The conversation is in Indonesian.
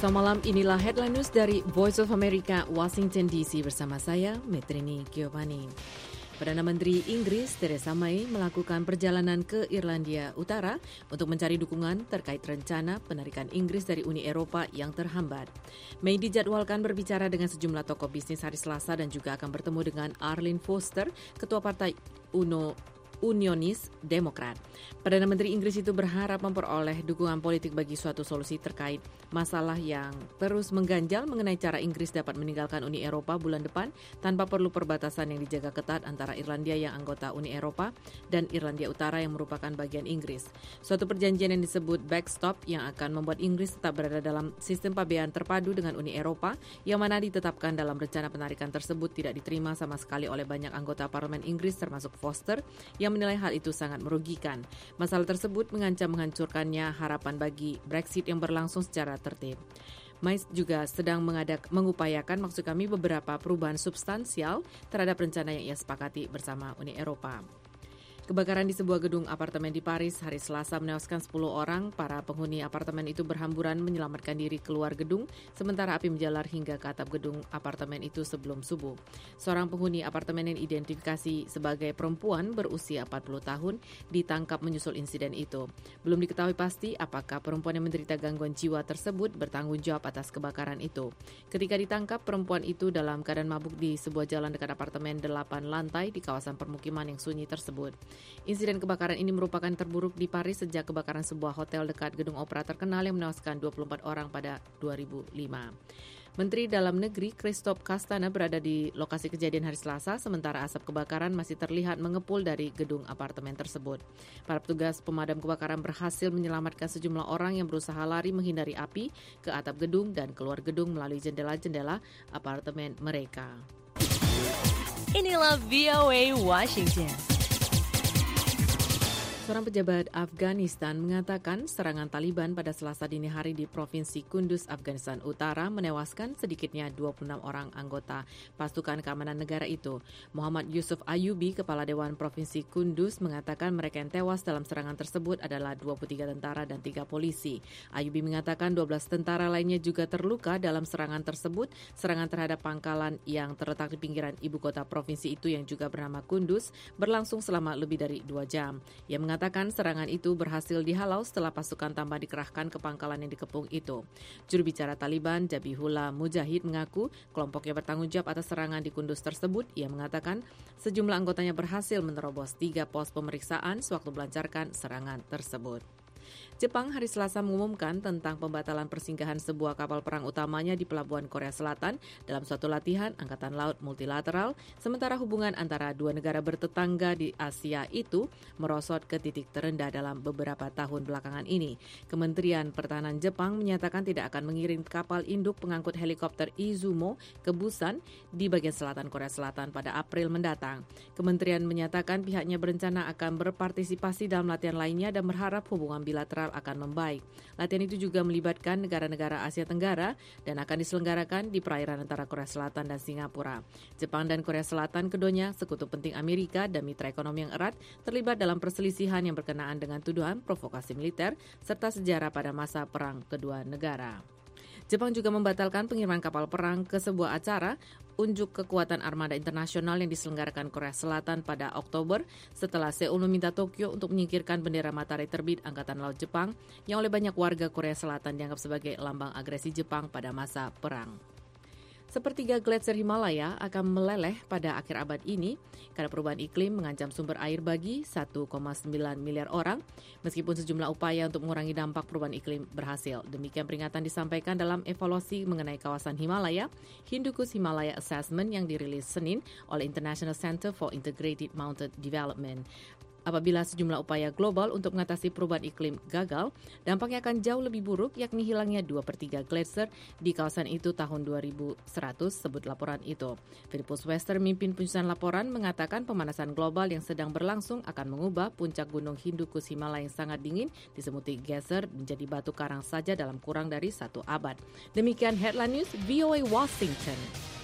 Selamat malam, inilah headline news dari Voice of America, Washington DC bersama saya, Metrini Giovanni. Perdana Menteri Inggris Theresa May melakukan perjalanan ke Irlandia Utara untuk mencari dukungan terkait rencana penarikan Inggris dari Uni Eropa yang terhambat. May dijadwalkan berbicara dengan sejumlah tokoh bisnis hari Selasa dan juga akan bertemu dengan Arlene Foster, Ketua Partai Unionis Demokrat. Perdana Menteri Inggris itu berharap memperoleh dukungan politik bagi suatu solusi terkait masalah yang terus mengganjal mengenai cara Inggris dapat meninggalkan Uni Eropa bulan depan tanpa perlu perbatasan yang dijaga ketat antara Irlandia yang anggota Uni Eropa dan Irlandia Utara yang merupakan bagian Inggris. Suatu perjanjian yang disebut backstop yang akan membuat Inggris tetap berada dalam sistem pabean terpadu dengan Uni Eropa yang mana ditetapkan dalam rencana penarikan tersebut tidak diterima sama sekali oleh banyak anggota parlemen Inggris termasuk Foster yang menilai hal itu sangat merugikan. Masalah tersebut mengancam menghancurkannya harapan bagi Brexit yang berlangsung secara tertib. May juga sedang mengupayakan beberapa perubahan substansial terhadap rencana yang ia sepakati bersama Uni Eropa. Kebakaran di sebuah gedung apartemen di Paris hari Selasa menewaskan 10 orang. Para penghuni apartemen itu berhamburan menyelamatkan diri keluar gedung, sementara api menjalar hingga ke atap gedung apartemen itu sebelum subuh. Seorang penghuni apartemen yang identifikasi sebagai perempuan berusia 40 tahun ditangkap menyusul insiden itu. Belum diketahui pasti apakah perempuan yang menderita gangguan jiwa tersebut bertanggung jawab atas kebakaran itu. Ketika ditangkap, perempuan itu dalam keadaan mabuk di sebuah jalan dekat apartemen 8 lantai di kawasan permukiman yang sunyi tersebut. Insiden kebakaran ini merupakan terburuk di Paris sejak kebakaran sebuah hotel dekat gedung opera terkenal yang menewaskan 24 orang pada 2005. Menteri Dalam Negeri Christophe Castaner berada di lokasi kejadian hari Selasa, sementara asap kebakaran masih terlihat mengepul dari gedung apartemen tersebut. Para petugas pemadam kebakaran berhasil menyelamatkan sejumlah orang yang berusaha lari menghindari api ke atap gedung dan keluar gedung melalui jendela-jendela apartemen mereka. Inilah VOA Washington. Seorang pejabat Afghanistan mengatakan serangan Taliban pada Selasa dini hari di Provinsi Kunduz, Afghanistan Utara menewaskan sedikitnya 26 orang anggota pasukan keamanan negara itu. Muhammad Yusuf Ayubi, Kepala Dewan Provinsi Kunduz, mengatakan mereka yang tewas dalam serangan tersebut adalah 23 tentara dan 3 polisi. Ayubi mengatakan 12 tentara lainnya juga terluka dalam serangan tersebut, serangan terhadap pangkalan yang terletak di pinggiran ibu kota provinsi itu yang juga bernama Kunduz berlangsung selama lebih dari 2 jam. Ia mengatakan serangan itu berhasil dihalau setelah pasukan tambah dikerahkan ke pangkalan yang dikepung itu. Juru bicara Taliban, Zabihullah Mujahid, mengaku kelompoknya bertanggung jawab atas serangan di Kunduz tersebut. Ia mengatakan sejumlah anggotanya berhasil menerobos 3 pos pemeriksaan sewaktu melancarkan serangan tersebut. Jepang hari Selasa mengumumkan tentang pembatalan persinggahan sebuah kapal perang utamanya di pelabuhan Korea Selatan dalam suatu latihan angkatan laut multilateral, sementara hubungan antara dua negara bertetangga di Asia itu merosot ke titik terendah dalam beberapa tahun belakangan ini. Kementerian Pertahanan Jepang menyatakan tidak akan mengirim kapal induk pengangkut helikopter Izumo ke Busan di bagian selatan Korea Selatan pada April mendatang. Kementerian menyatakan pihaknya berencana akan berpartisipasi dalam latihan lainnya dan berharap hubungan bilateral akan membaik. Latihan itu juga melibatkan negara-negara Asia Tenggara dan akan diselenggarakan di perairan antara Korea Selatan dan Singapura. Jepang dan Korea Selatan keduanya sekutu penting Amerika dan mitra ekonomi yang erat terlibat dalam perselisihan yang berkenaan dengan tuduhan provokasi militer serta sejarah pada masa perang kedua negara. Jepang juga membatalkan pengiriman kapal perang ke sebuah acara unjuk kekuatan armada internasional yang diselenggarakan Korea Selatan pada Oktober setelah Seoul meminta Tokyo untuk menyingkirkan bendera matahari terbit Angkatan Laut Jepang yang oleh banyak warga Korea Selatan dianggap sebagai lambang agresi Jepang pada masa perang. Sepertiga gletser Himalaya akan meleleh pada akhir abad ini karena perubahan iklim mengancam sumber air bagi 1,9 miliar orang, meskipun sejumlah upaya untuk mengurangi dampak perubahan iklim berhasil. Demikian peringatan disampaikan dalam evaluasi mengenai kawasan Himalaya, Hindukush Himalaya Assessment yang dirilis Senin oleh International Center for Integrated Mountain Development. Apabila sejumlah upaya global untuk mengatasi perubahan iklim gagal, dampaknya akan jauh lebih buruk, yakni hilangnya 2/3 gletser di kawasan itu tahun 2100, sebut laporan itu. Philippus Wester, mimpin penyusunan laporan, mengatakan pemanasan global yang sedang berlangsung akan mengubah puncak gunung Hindukush Himalaya yang sangat dingin disemuti geyser menjadi batu karang saja dalam kurang dari 1 abad. Demikian Headline News VOA Washington.